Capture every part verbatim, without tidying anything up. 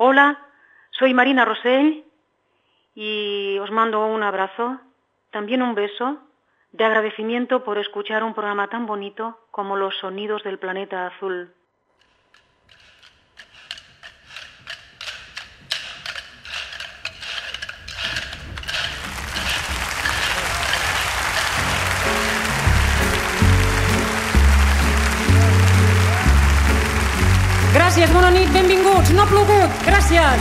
Hola, soy Marina Rosell y os mando un abrazo, también un beso de agradecimiento por escuchar un programa tan bonito como Los Sonidos del Planeta Azul. Gràcies, bona nit, benvinguts. No ha plogut, gràcies.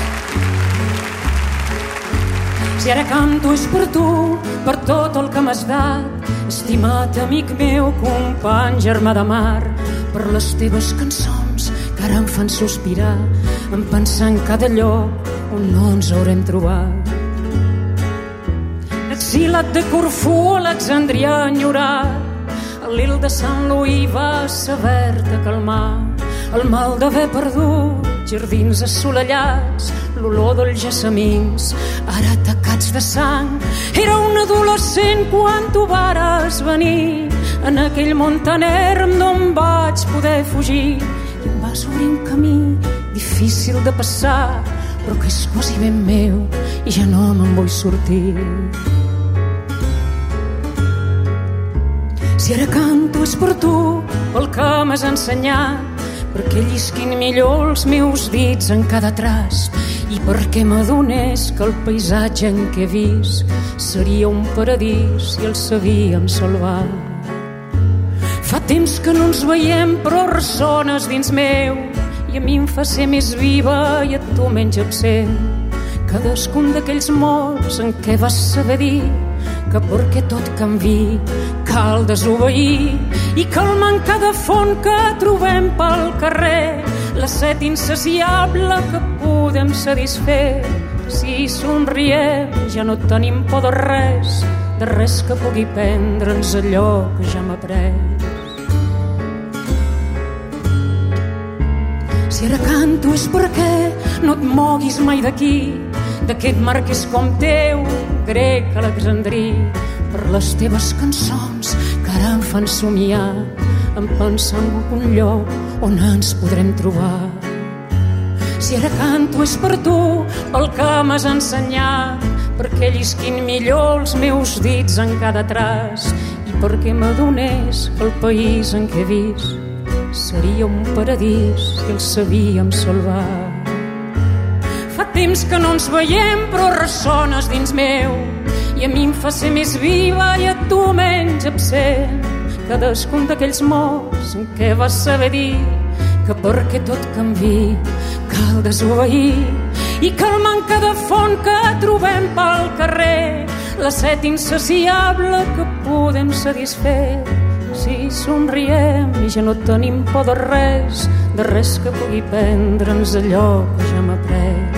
Si ara canto és per tu, per tot el que m'has dat, estimat amic meu, company, germà de mar, per les teves cançons que ara em fan sospirar, en pensar en cada lloc on no ens haurem trobat. Exilat de Corfú, Alexandria enyorat, a l'il de Sant Louis va saber-te calmar. El mal d'haver perdut jardins assolellats, l'olor dels gessamins, ara tacats de sang. Era un adolescent quan tu vares venir, en aquell món tan erm d'on vaig poder fugir. I em vas obrir un camí difícil de passar, però que és quasi ben meu i ja no me'n vull sortir. Si ara canto és per tu, pel que m'has ensenyat, perquè llisquin millor els meus dits en cada trast i perquè m'adonés que el paisatge en què he vist seria un paradís i el sabíem salvar. Fa temps que no ens veiem però ressones dins meu i a mi em fa ser més viva i a tu menys absent. Cadascun d'aquells mots en què vas saber dir que perquè tot canvi cal desobeir i calmant cada font que trobem pel carrer, la set insaciable que podem satisfer. Si somriem ja no tenim por de res, de res que pugui prendre'ns allò que ja m'ha pres. Si ara canto és perquè no et moguis mai d'aquí, d'aquest mar que és com teu, grec, alexandrí, per les teves cançons que ara em fan somiar, en pensar en un lloc on ens podrem trobar. Si ara canto és per tu, pel que m'has ensenyat, perquè llisquin millor els meus dits en cada trast i perquè m'adonés que el país en què he vist seria un paradís i el sabíem salvar. Fa temps que no ens veiem però ressones dins meu i a mi em fa ser més viva i a tu menys absent. Cadascun d'aquells mots en què vas saber dir que perquè tot canvi cal desobeir i calmant cada font que trobem pel carrer, la set insaciable que podem satisfer. Si somriem i ja no tenim por de res, de res que pugui prendre'ns allò que ja m'ha pres.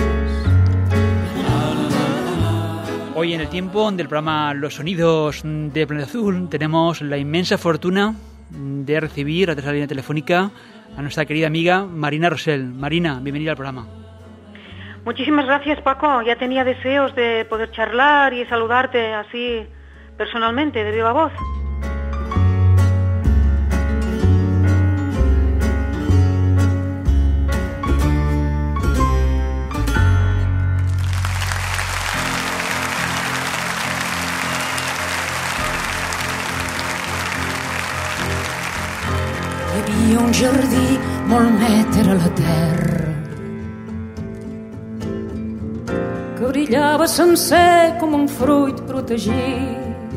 Hoy en el tiempo del programa Los Sonidos de Planeta Azul tenemos la inmensa fortuna de recibir a través de la línea telefónica a nuestra querida amiga Marina Rosell. Marina, bienvenida al programa. Muchísimas gracias, Paco. Ya tenía deseos de poder charlar y saludarte así personalmente, de viva voz. Hi havia un jardí molt net era la terra, que brillava sencer com un fruit protegit.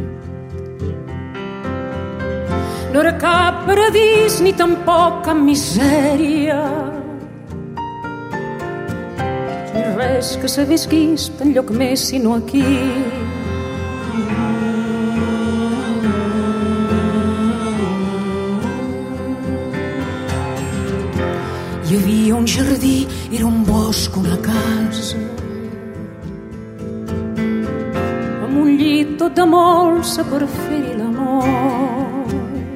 No era cap paradís ni tampoc cap misèria, ni res que s'hagués vist enlloc més sinó aquí. Hi havia un jardí, era un bosc, una casa, amb un llit tot de molsa per fer-hi l'amor.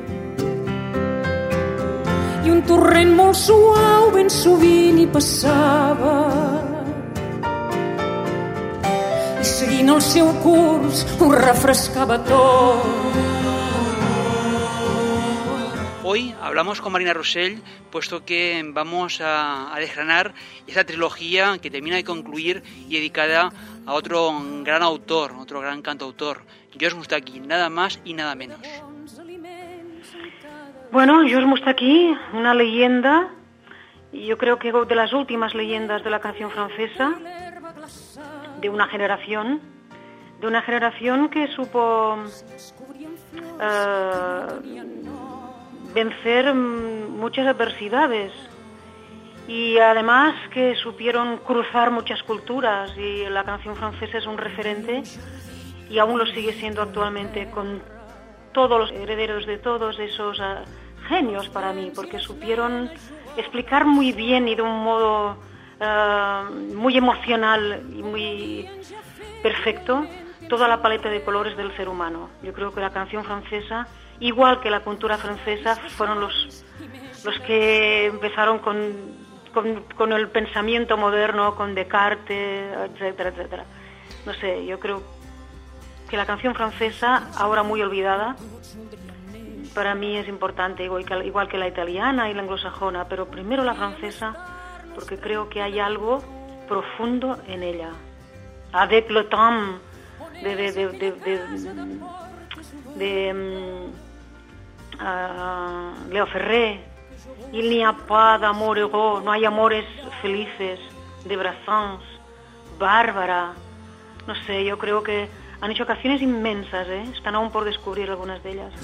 I un torrent molt suau ben sovint hi passava, i seguint el seu curs ho refrescava tot. hoy hablamos con Marina Rosell, puesto que vamos a, a desgranar esa trilogía que termina de concluir y dedicada a otro gran autor, otro gran cantautor, George Moustaki, nada más y nada menos. Bueno, George Moustaki, una leyenda, yo creo que de las últimas leyendas de la canción francesa, de una generación, de una generación que supo uh, vencer muchas adversidades y además que supieron cruzar muchas culturas, y la canción francesa es un referente y aún lo sigue siendo actualmente, con todos los herederos de todos esos uh, genios para mí, porque supieron explicar muy bien y de un modo uh, muy emocional y muy perfecto toda la paleta de colores del ser humano. Yo creo que la canción francesa, igual que la cultura francesa, fueron los, los que empezaron con, con, con el pensamiento moderno, con Descartes, etcétera, etcétera. No sé, yo creo que la canción francesa, ahora muy olvidada, para mí es importante, igual que, igual que la italiana y la anglosajona, pero primero la francesa, porque creo que hay algo profundo en ella. Avec le temps de, de, de, de, de, de um, uh, Léo Ferré, il n'y a pas d'amour heureux, no hay amores felices, de Brassens, Bárbara, no sé, yo creo que han hecho canciones inmensas, ¿eh? Están aún por descubrir algunas de ellas.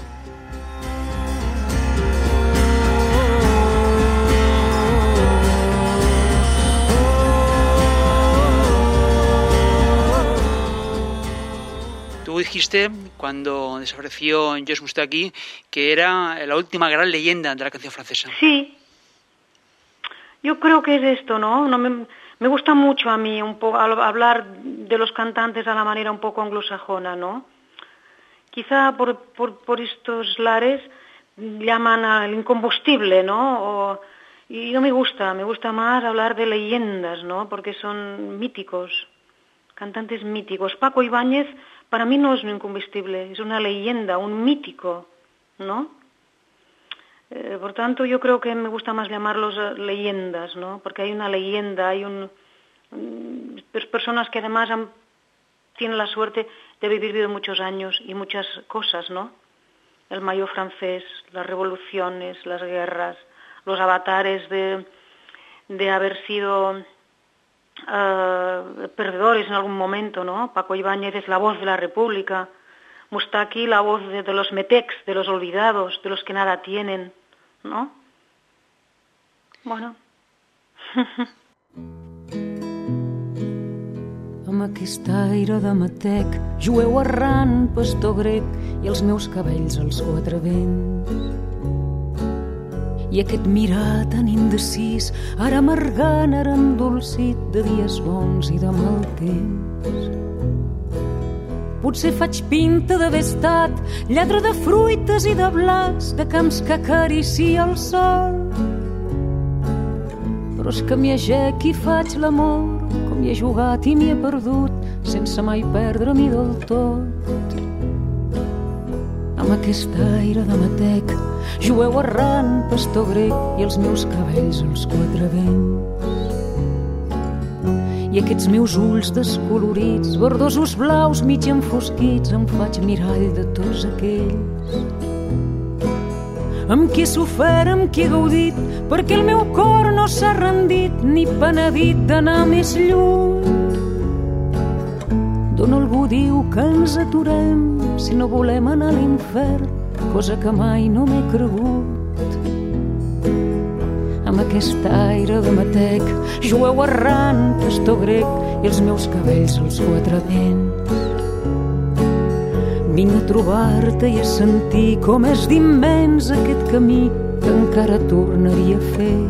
Tú dijiste, cuando desapareció George Moustaki, que era la última gran leyenda de la canción francesa. Sí, yo creo que es esto, ¿no? no me, me gusta mucho a mí un poco hablar de los cantantes a la manera un poco anglosajona, ¿no? Quizá por, por, por estos lares llaman al incombustible, ¿no? O, y no me gusta, me gusta más hablar de leyendas, ¿no? Porque son míticos, cantantes míticos. Paco Ibáñez para mí no es un incombustible, es una leyenda, un mítico, ¿no? Eh, por tanto, yo creo que me gusta más llamarlos leyendas, ¿no? Porque hay una leyenda, hay un, un personas que además han, tienen la suerte de haber vivido muchos años y muchas cosas, ¿no? El mayo francés, las revoluciones, las guerras, los avatares de, de haber sido Uh, perdedores en algún momento, ¿no? Paco Ibáñez es la voz de la República, Moustaki la voz de, de los metecs, de los olvidados, de los que nada tienen, ¿no? Bueno. Amb aquest aire de matec, jueu errant, pastor grec, i els meus cabells als quatre vents. I aquest mirar tan indecis, ara amargant, ara endolcit de dies bons i de mal temps. Potser faig pinta d'haver estat lladre de fruites i de blas, de camps que acaricia el sol. Però és que m'hi agec i faig l'amor, com hi he jugat i m'hi he perdut, sense mai perdre-m'hi del tot. Amb aquest aire de matec, jueu errant, pastor grec, i els meus cabells als quatre vents. I aquests meus ulls descolorits, verdosos blaus mig enfosquits, em faig mirall de tots aquells amb qui he sofert, amb qui he gaudit, perquè el meu cor no s'ha rendit ni penedit d'anar més lluny. D'on algú diu que ens aturem si no volem anar a l'infern, cosa que mai no m'he cregut. Amb aquest aire de matec, jueu errant, pastor grec, i els meus cabells als quatre vents. Vinc a trobar-te i a sentir com és d'immens aquest camí que encara tornaria a fer.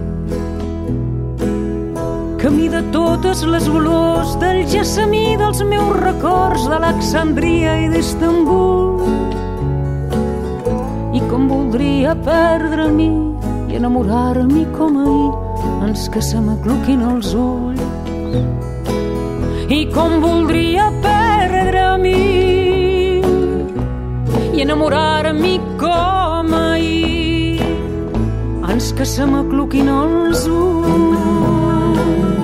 Camí de totes les olors, del gessamí dels meus records, d'Alexandria i d'Istanbul. I com voldria perdre-m'hi i enamorar-m'hi com ahir, ens que se m'acluquin els ulls. I com voldria perdre-m'hi i enamorar-m'hi com ahir, que se m'acluquin els ulls.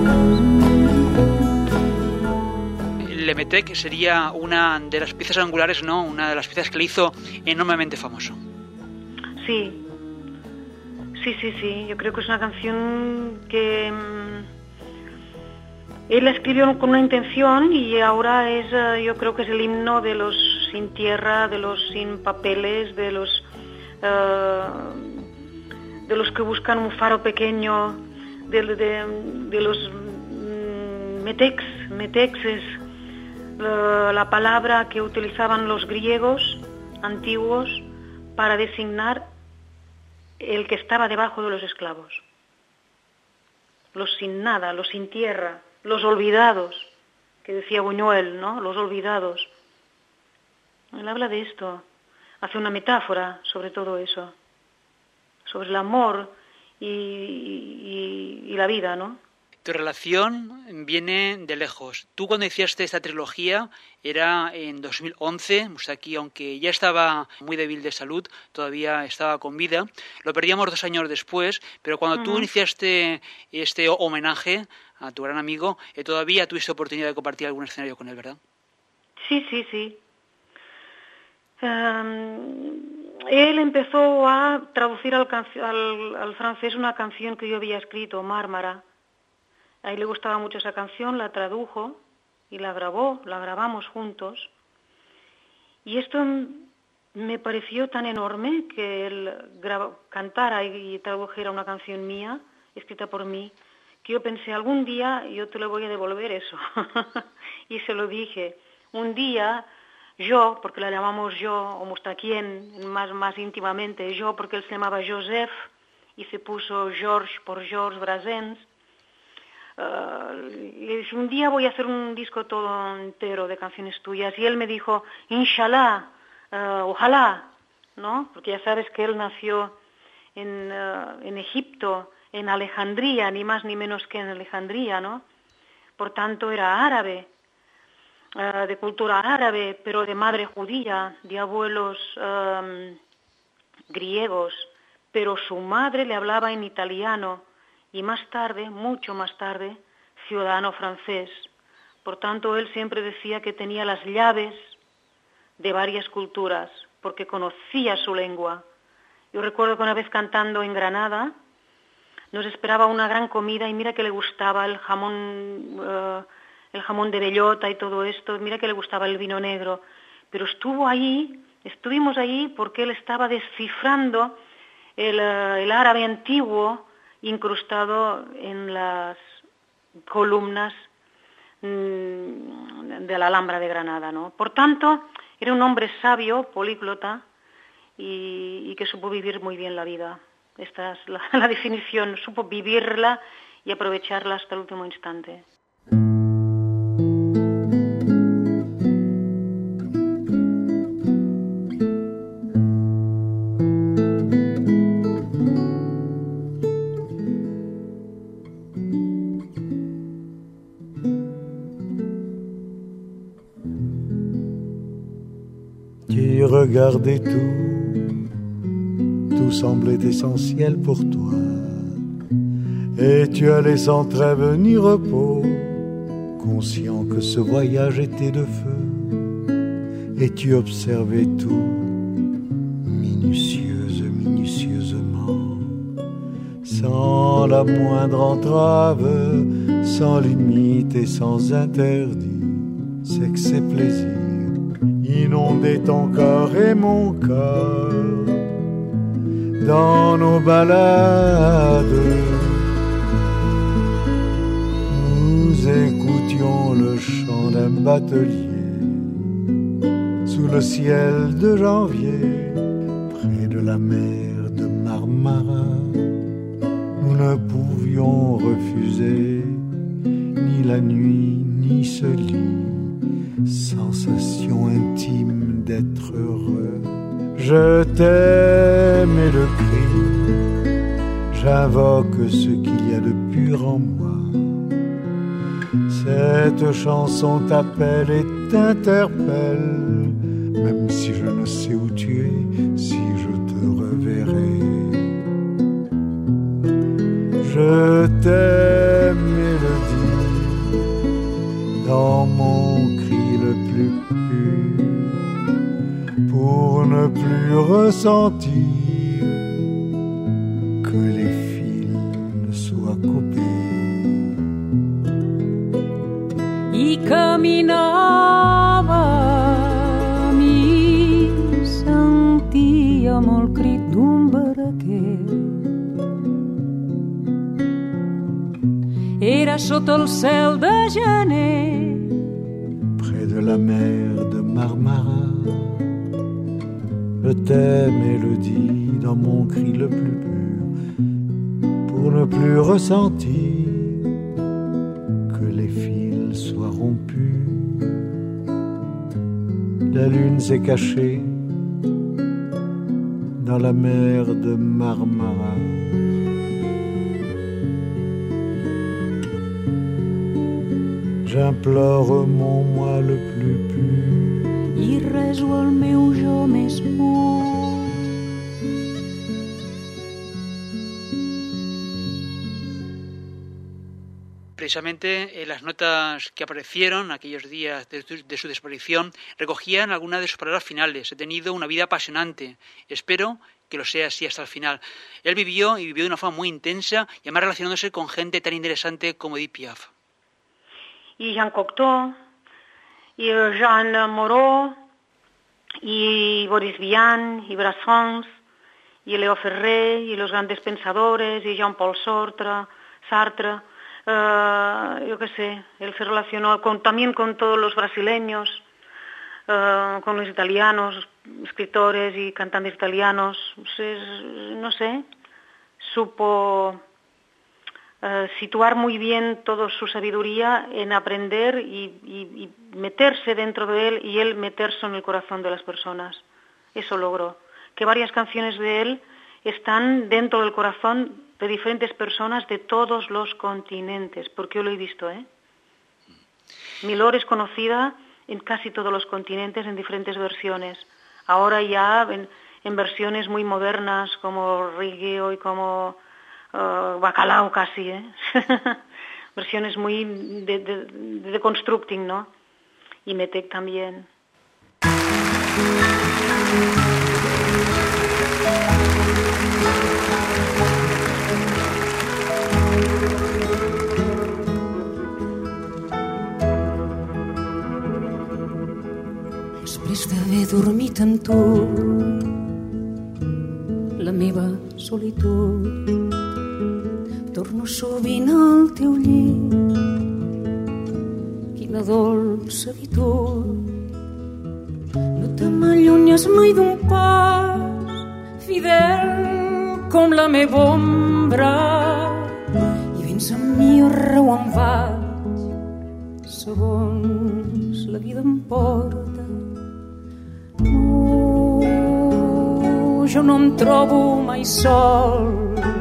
El Emetec sería una de las piezas angulares, ¿no? Una de las piezas que le hizo enormemente famoso. Sí, sí, sí, sí. Yo creo que es una canción que mmm, él la escribió con una intención y ahora es, uh, yo creo que es el himno de los sin tierra, de los sin papeles, de los uh, de los que buscan un faro pequeño, de, de, de los mm, metex, metexes, uh, la palabra que utilizaban los griegos antiguos para designar el que estaba debajo de los esclavos. Los sin nada, los sin tierra, los olvidados, que decía Buñuel, ¿no? Los olvidados. Él habla de esto, hace una metáfora sobre todo eso, sobre el amor y, y, y la vida, ¿no? Tu relación viene de lejos. Tú cuando hiciste esta trilogía era en dos mil once, Moustaki, aunque ya estaba muy débil de salud, todavía estaba con vida. Lo perdíamos dos años después, pero cuando uh-huh. tú iniciaste este homenaje a tu gran amigo, eh, todavía tuviste oportunidad de compartir algún escenario con él, ¿verdad? Sí, sí, sí. Um, él empezó a traducir al, al, al francés una canción que yo había escrito, Mármara. A él le gustaba mucho esa canción, la tradujo y la grabó, la grabamos juntos. Y esto me pareció tan enorme que él graba, cantara y tradujera una canción mía, escrita por mí, que yo pensé, algún día yo te lo voy a devolver eso. Y se lo dije. Un día yo, porque la llamamos yo, o Moustakien, más, más íntimamente, yo porque él se llamaba Joseph y se puso Georges por Georges Brassens. Uh, le dije, un día voy a hacer un disco todo entero de canciones tuyas. Y él me dijo, Inshallah, uh, ojalá, ¿no? Porque ya sabes que él nació en, uh, en Egipto, en Alejandría, ni más ni menos que en Alejandría, ¿no? Por tanto, era árabe, uh, de cultura árabe, pero de madre judía, de abuelos um, griegos, pero su madre le hablaba en italiano. Y más tarde, mucho más tarde, ciudadano francés. Por tanto, él siempre decía que tenía las llaves de varias culturas, porque conocía su lengua. Yo recuerdo que una vez cantando en Granada, nos esperaba una gran comida y mira que le gustaba el jamón, uh, el jamón de bellota y todo esto, mira que le gustaba el vino negro. Pero estuvo ahí, estuvimos ahí porque él estaba descifrando el, uh, el árabe antiguo, incrustado en las columnas mmm, de la Alhambra de Granada, ¿no? Por tanto, era un hombre sabio, políglota, y, y que supo vivir muy bien la vida. Esta es la, la definición, supo vivirla y aprovecharla hasta el último instante. Regardez tout, tout semblait essentiel pour toi, et tu allais sans trêve ni repos, conscient que ce voyage était de feu, et tu observais tout, minutieuse, minutieusement, sans la moindre entrave, sans limite et sans interdit, sexe et plaisir inonder ton corps et mon corps dans nos balades. Nous écoutions le chant d'un batelier sous le ciel de janvier, près de la mer de Marmara. Nous ne pouvions refuser ni la nuit ni ce lit, sensation intime d'être heureux. Je t'aime et le cri, j'invoque ce qu'il y a de pur en moi. Cette chanson t'appelle et t'interpelle, même si je ne sais où tu es, si je te reverrai. Je t'aime, mélodie, dans mon cri le plus pur, pour ne plus ressentir que les fils ne soient coupés. I caminava, mi sentia molt crit d'un barquer. Era sota el cel de gener, près de la mer de Marmara. Je t'aime, mélodie, dans mon cri le plus pur, pour ne plus ressentir que les fils soient rompus. La lune s'est cachée dans la mer de Marmara. J'implore mon moi le plus pur i reso el meu jo més pur. Precisamente en las notas que aparecieron aquellos días de, de su desaparición recogían algunas de sus palabras finales. He tenido una vida apasionante. Espero que lo sea así hasta el final. Él vivió y vivió de una forma muy intensa y además relacionándose con gente tan interesante como Edith Piaf. Y Jean Cocteau, y Jean Moreau, y Boris Vian, y Brassens, y Leo Ferré, y los grandes pensadores, y Jean-Paul Sartre, Sartre, uh, yo qué sé, él se relacionó con, también con todos los brasileños, uh, con los italianos, escritores y cantantes italianos, pues, no sé, supo Uh, situar muy bien toda su sabiduría en aprender y, y, y meterse dentro de él y él meterse en el corazón de las personas. Eso logró. Que varias canciones de él están dentro del corazón de diferentes personas de todos los continentes, porque yo lo he visto, ¿eh? Milor es conocida en casi todos los continentes en diferentes versiones. Ahora ya en, en versiones muy modernas como reggae y como Uh, bacalao casi, ¿eh? Versiones muy de, de, de, de constructing, ¿no? Y Metec también. Després d'haver dormit amb tu, la meva solitud, torno sovint al teu llit. Quina dolça habitud, no te m'allunyes mai d'un pas, fidel com la meva ombra, i vens amb mi arreu on vaig, segons la vida em porta. No, jo no em trobo mai sol,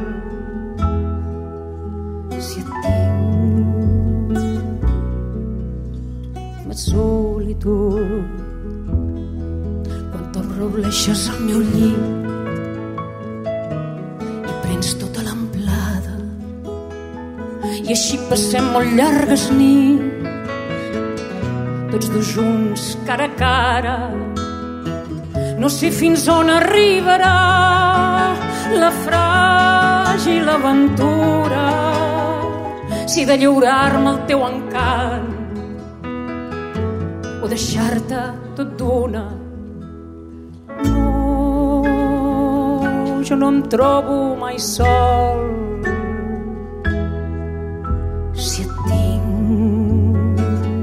solitud. Quan t'enrobleixes al meu llit i prens tota l'amplada i així passem molt llargues nits, tots dos junts cara a cara. No sé fins on arribarà la fràgil aventura, si de lliurar-me al teu encant o deixar-te tot d'una. No, jo no em trobo mai sol, si et tinc,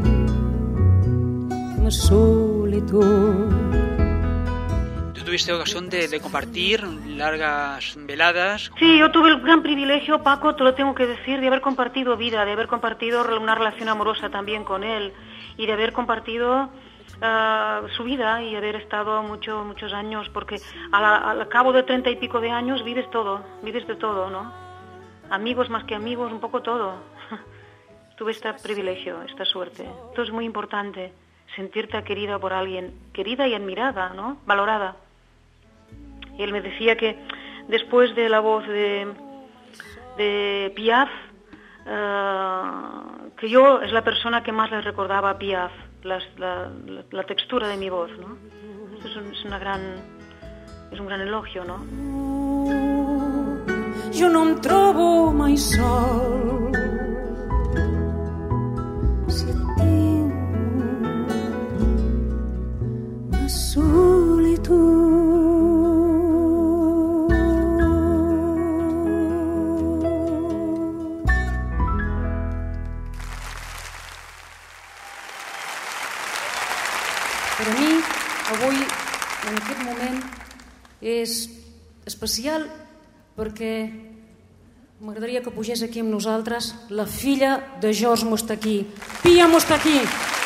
la solitud. ¿Tú tuviste ocasión de, de compartir largas veladas? Sí, yo tuve el gran privilegio, Paco, te lo tengo que decir, de haber compartido vida, de haber compartido una relación amorosa también con él, y de haber compartido uh, su vida y haber estado mucho, muchos años, porque al, al cabo de treinta y pico de años vives todo, vives de todo, ¿no? Amigos más que amigos, un poco todo. Tuve este privilegio, esta suerte. Esto es muy importante, sentirte querida por alguien, querida y admirada, ¿no? Valorada. Y él me decía que después de la voz de, de Piaf, uh, que yo es la persona que más le recordaba a Piaf, las, la, la, la textura de mi voz, ¿no? Esto es, un, es una gran, es un gran elogio, ¿no? Jo no em trobo mai sol si et tinc la solitud. Per a mi, avui, en aquest moment, és especial perquè m'agradaria que pugés aquí amb nosaltres la filla de George Moustaki, Pia Moustaki.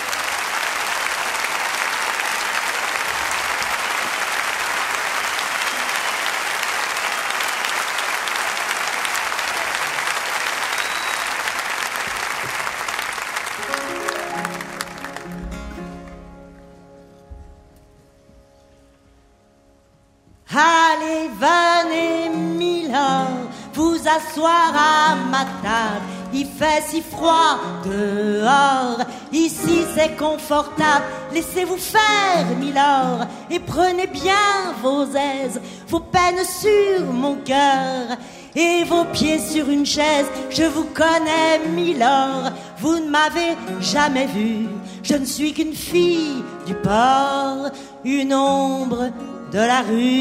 Allez, venez, Milord, vous asseoir à ma table. Il fait si froid dehors, ici c'est confortable. Laissez-vous faire, Milord, et prenez bien vos aises, vos peines sur mon cœur et vos pieds sur une chaise. Je vous connais, Milord, vous ne m'avez jamais vu. Je ne suis qu'une fille du port, une ombre de la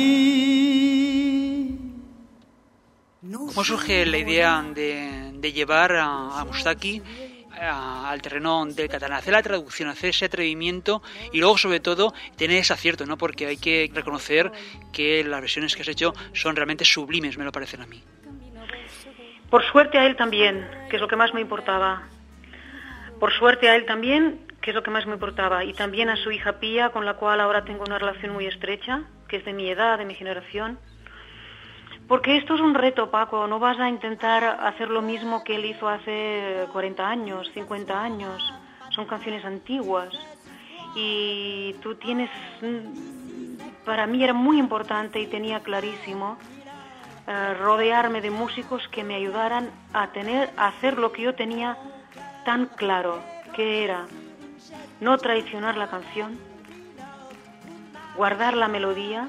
rue. ¿Cómo surge la idea de, de llevar a, a Moustaki a, al terreno del catalán, hacer la traducción, hacer ese atrevimiento y luego sobre todo tener ese acierto, ¿no? Porque hay que reconocer que las versiones que has hecho son realmente sublimes, me lo parecen a mí. Por suerte a él también, que es lo que más me importaba. Por suerte a él también, que es lo que más me importaba. Y también a su hija Pia, con la cual ahora tengo una relación muy estrecha, que es de mi edad, de mi generación. Porque esto es un reto, Paco. No vas a intentar hacer lo mismo que él hizo hace cuarenta años, cincuenta años. Son canciones antiguas. Y tú tienes... Para mí era muy importante y tenía clarísimo eh, rodearme de músicos que me ayudaran a tener, a hacer lo que yo tenía tan claro, que era no traicionar la canción, guardar la melodía,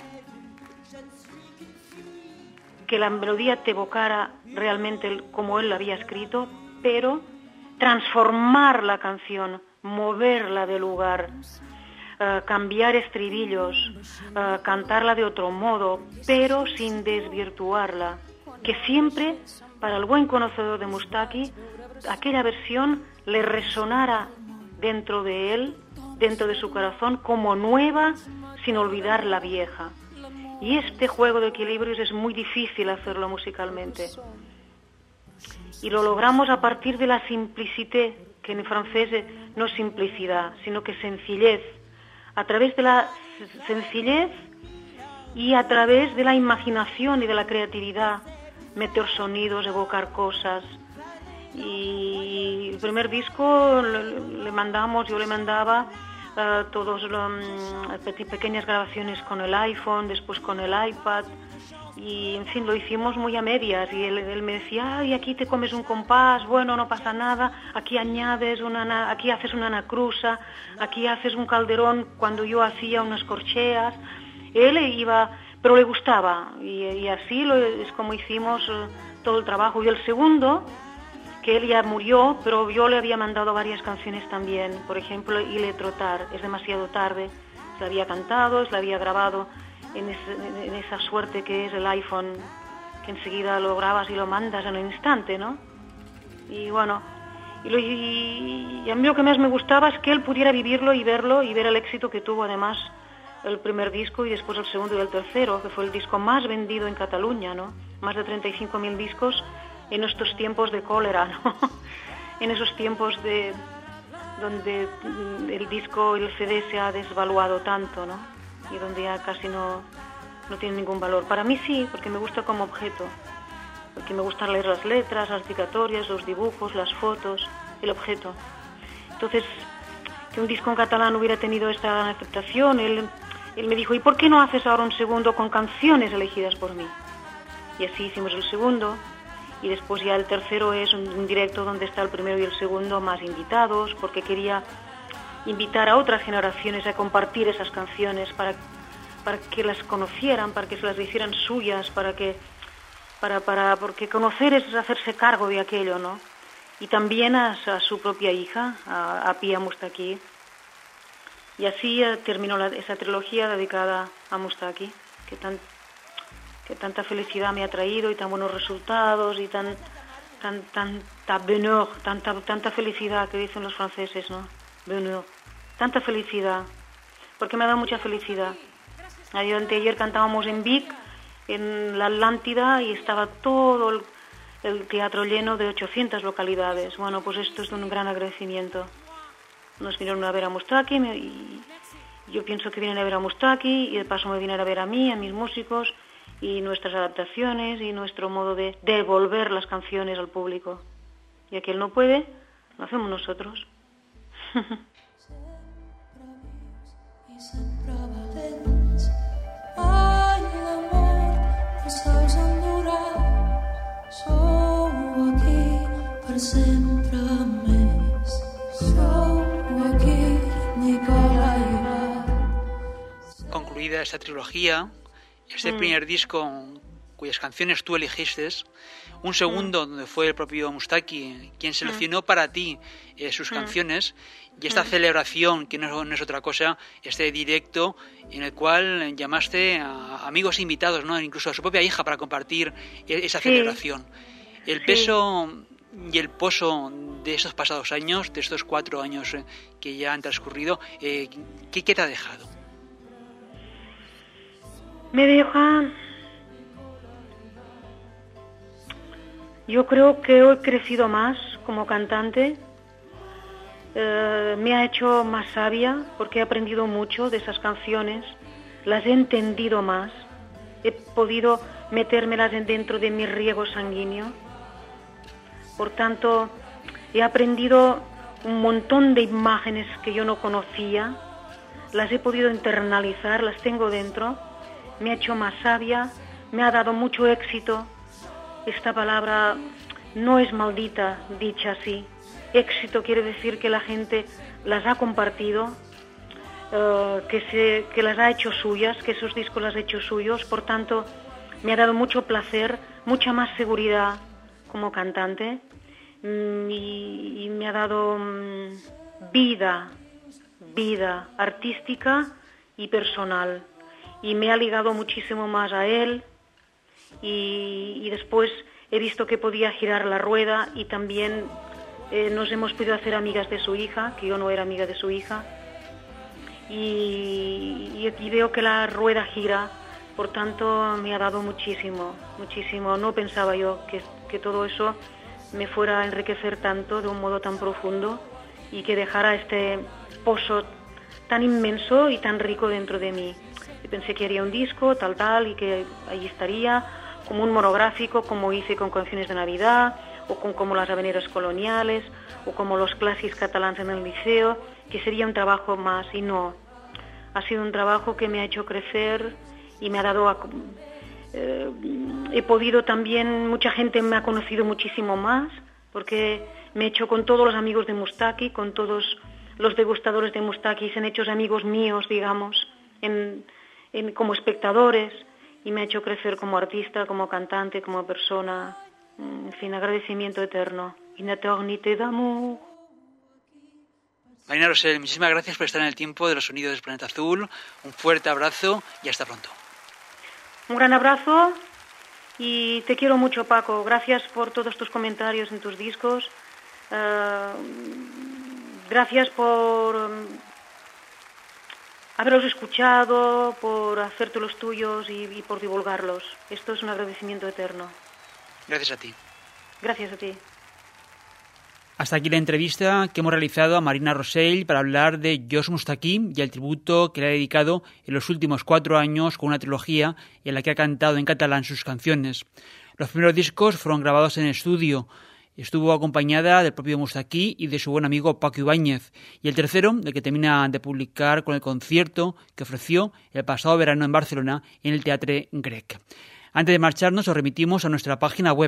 que la melodía te evocara realmente como él la había escrito, pero transformar la canción, moverla de lugar, uh, cambiar estribillos, uh, cantarla de otro modo, pero sin desvirtuarla. Que siempre, para el buen conocedor de Moustaki, aquella versión le resonara dentro de él, dentro de su corazón, como nueva, sin olvidar la vieja. Y este juego de equilibrios es muy difícil hacerlo musicalmente. Y lo logramos a partir de la simplicité, que en francés no es simplicidad, sino que sencillez. A través de la sencillez y a través de la imaginación y de la creatividad, meter sonidos, evocar cosas. Y el primer disco le, le mandamos, yo le mandaba uh, todos um, pequeñas grabaciones con el iPhone, después con el iPad, y en fin, lo hicimos muy a medias. Y él, él me decía, ay, aquí te comes un compás, bueno, no pasa nada, aquí añades una, aquí haces una anacrusa, aquí haces un calderón cuando yo hacía unas corcheas. Él iba, pero le gustaba, y, y así lo, es como hicimos uh, todo el trabajo. Y el segundo, que él ya murió, pero yo le había mandado varias canciones también, por ejemplo, Ile Trotar, es demasiado tarde, se la había cantado, se la había grabado en, ese, en esa suerte que es el iPhone, que enseguida lo grabas y lo mandas en un instante, ¿no? Y bueno, y, lo, y, y a mí lo que más me gustaba es que él pudiera vivirlo y verlo y ver el éxito que tuvo además el primer disco y después el segundo y el tercero, que fue el disco más vendido en Cataluña, ¿no? Más de treinta y cinco mil discos en estos tiempos de cólera, ¿no? En esos tiempos de donde el disco, el C D se ha desvaluado tanto, ¿no? Y donde ya casi no, no tiene ningún valor. Para mí sí, porque me gusta como objeto, porque me gusta leer las letras, las dedicatorias, los dibujos, las fotos, el objeto. Entonces, que un disco en catalán hubiera tenido esta gran aceptación, él, él me dijo, ¿y por qué no haces ahora un segundo con canciones elegidas por mí? Y así hicimos el segundo. y después ya el tercero es un, un directo donde está el primero y el segundo más invitados, porque quería invitar a otras generaciones a compartir esas canciones para, para que las conocieran, para que se las hicieran suyas, para que para para porque conocer es hacerse cargo de aquello, ¿no? Y también a, a su propia hija, a, a Pia Mustaki. Y así eh, terminó la, esa trilogía dedicada a Mustaki, que, tan, que tanta felicidad me ha traído y tan buenos resultados y tan, tan, tanta bonheur, tanta, tanta felicidad que dicen los franceses, ¿no? Bonheur. Tanta felicidad, porque me ha dado mucha felicidad. Ayer, anteayer cantábamos en Vic, en la Atlántida, y estaba todo el, el teatro lleno de ochocientas localidades. Bueno, pues esto es de un gran agradecimiento. Nos vinieron a ver a Mustaki y yo pienso que vienen a ver a Mustaki y de paso me vienen a ver a mí, a mis músicos y nuestras adaptaciones y nuestro modo de devolver las canciones al público. Y aquel no puede, lo hacemos nosotros. Ai, l'amor, els sols han durat. Sou aquí per sempre més. Sou aquí, Nicolai. Concluida esta trilogía, este mm. primer disco cuyas canciones tú elegiste, un segundo mm. donde fue el propio Mustaki quien seleccionó mm. para ti eh, sus mm. canciones, y esta mm. celebración, que no, no es otra cosa, este directo en el cual llamaste a amigos invitados, ¿no? Incluso a su propia hija para compartir esa sí. celebración. El sí. peso y el pozo de esos pasados años, de estos cuatro años eh, que ya han transcurrido, eh, ¿qué, ¿qué te ha dejado? Me deja... Yo creo que he crecido más como cantante, eh, me ha hecho más sabia porque he aprendido mucho de esas canciones, las he entendido más, he podido metérmelas dentro de mi riego sanguíneo. Por tanto, he aprendido un montón de imágenes que yo no conocía, las he podido internalizar, las tengo dentro, me ha hecho más sabia, me ha dado mucho éxito. Esta palabra no es maldita, dicha así. Éxito quiere decir que la gente las ha compartido, uh, que, se, que las ha hecho suyas, que esos discos las ha hecho suyos. Por tanto, me ha dado mucho placer, mucha más seguridad como cantante mm, y, y me ha dado mm, vida, vida artística y personal. Y me ha ligado muchísimo más a él. Y, y después he visto que podía girar la rueda y también eh, nos hemos podido hacer amigas de su hija, que yo no era amiga de su hija, y, y, y veo que la rueda gira, por tanto me ha dado muchísimo, muchísimo. No pensaba yo que, que todo eso me fuera a enriquecer tanto, de un modo tan profundo, y que dejara este pozo tan inmenso y tan rico dentro de mí. Yo pensé que haría un disco, tal, tal, y que ahí estaría, como un monográfico, como hice con Canciones de Navidad, o con como Las Habaneras Coloniales, o como los clàssics catalans en el liceo, que sería un trabajo más, y no. Ha sido un trabajo que me ha hecho crecer y me ha dado... A, eh, he podido también, mucha gente me ha conocido muchísimo más, porque me he hecho con todos los amigos de Mustaki, con todos los degustadores de Mustaki, se han hecho amigos míos, digamos, en, en, como espectadores, y me ha hecho crecer como artista, como cantante, como persona. En fin, agradecimiento eterno. Une éternité d'amour. Marina Rosell, muchísimas gracias por estar en el tiempo de los sonidos del Planeta Azul. Un fuerte abrazo y hasta pronto. Un gran abrazo y te quiero mucho, Paco. Gracias por todos tus comentarios en tus discos. Uh, gracias por... Um, haberlos escuchado, por hacerte los tuyos y, y por divulgarlos. Esto es un agradecimiento eterno. Gracias a ti. Gracias a ti. Hasta aquí la entrevista que hemos realizado a Marina Rosell para hablar de Jos Mustaki y el tributo que le ha dedicado en los últimos cuatro años con una trilogía en la que ha cantado en catalán sus canciones. Los primeros discos fueron grabados en estudio. Estuvo acompañada del propio Mustaki y de su buen amigo Paco Ibáñez. Y el tercero, el que termina de publicar con el concierto que ofreció el pasado verano en Barcelona en el Teatre Grec. Antes de marcharnos, os remitimos a nuestra página web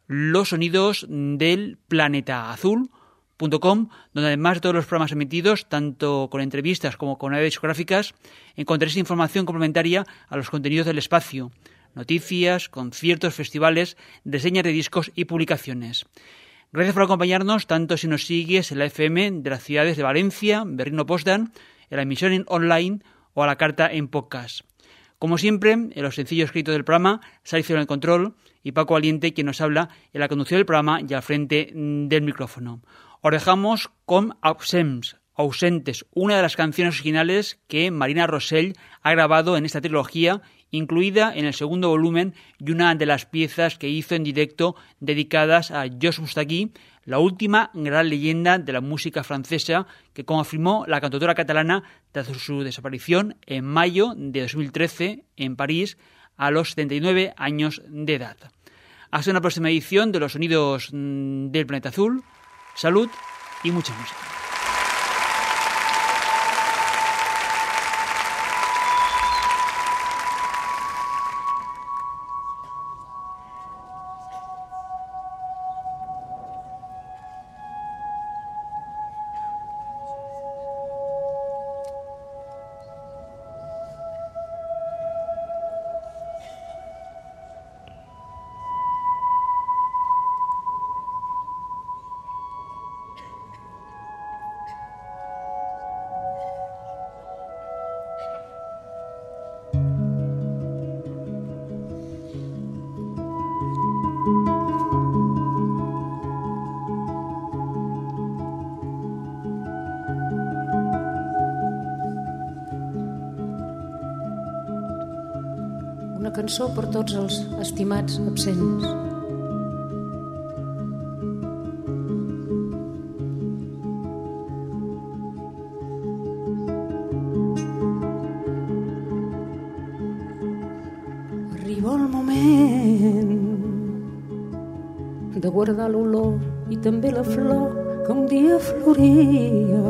Los Sonidos del Planeta Azul punto com, donde además de todos los programas emitidos, tanto con entrevistas como con novedades discográficas, encontraréis información complementaria a los contenidos del espacio, noticias, conciertos, festivales, reseñas de discos y publicaciones. Gracias por acompañarnos, tanto si nos sigues en la F M de las ciudades de Valencia, Berlín o Potsdam, en la emisión en online o a la carta en podcast. Como siempre, en los sencillos escritos del programa, Salicio en el control y Paco Valiente, quien nos habla en la conducción del programa y al frente del micrófono. Os dejamos con Absents, Ausentes, una de las canciones originales que Marina Rosell ha grabado en esta trilogía, incluida en el segundo volumen y una de las piezas que hizo en directo dedicadas a Jos Mustaki, la última gran leyenda de la música francesa que confirmó la cantautora catalana tras su desaparición en mayo de dos mil trece en París a los setenta y nueve años de edad. Hasta una próxima edición de Los Sonidos del Planeta Azul. Salud y mucha música. Una cançó per tots els estimats absents. Arriba el moment de guardar l'olor i també la flor que un dia floria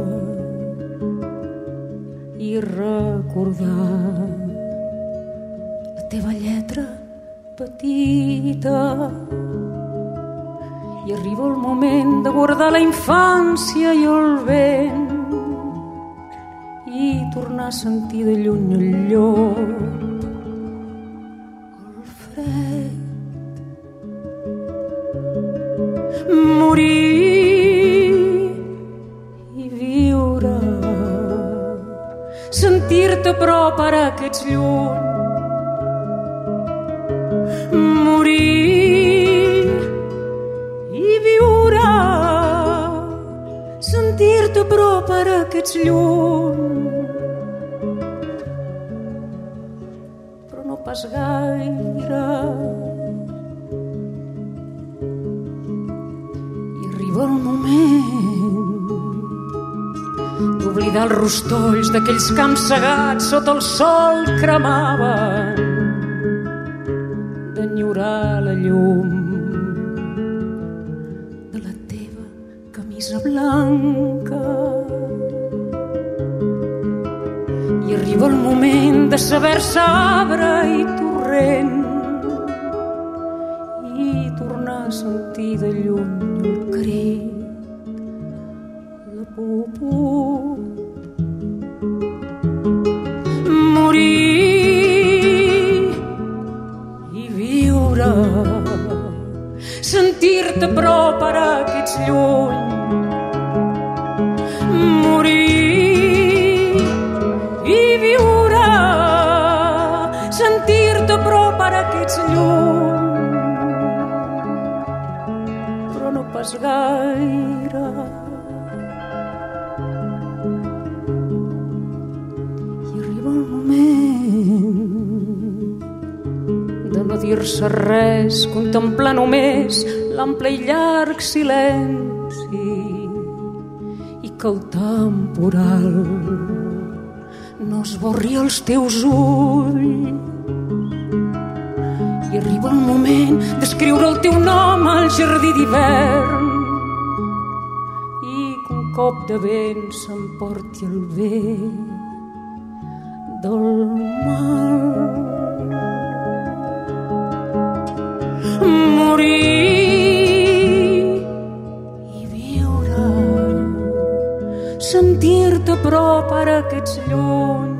i recordar teva lletra petita. I arriba el moment de guardar la infància i el vent i tornar a sentir de lluny el llop, el fred. Morir i viure, sentir-te prop ara que ets lluny, morir i viure, sentir-te prop ara que ets lluny, però no pas gaire. I arriba el moment d'oblidar els rostolls d'aquells camps segats sota el sol cremaven, d'enyorar la llum de la teva camisa blanca. I arriba el moment de saber-se arbre i torrent i tornar a sentir de lluny el crit de puput. Morir sentir-te prop ara que ets lluny, morir i viure, sentir-te prop ara que ets lluny, però no pas gaire. I arriba el moment de no dir-se res, contemplar només l'ample i llarg silenci i que el temporal no esborri els teus ulls. I arriba el moment d'escriure el teu nom al jardí d'hivern i que un cop de vent s'emporti el vent del mal. Morir sentir-te prop ara que ets lluny.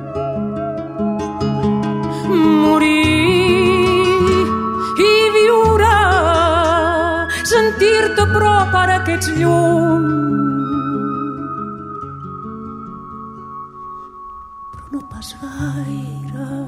Morir i viure, sentir-te prop ara que ets lluny. Però no pas gaire.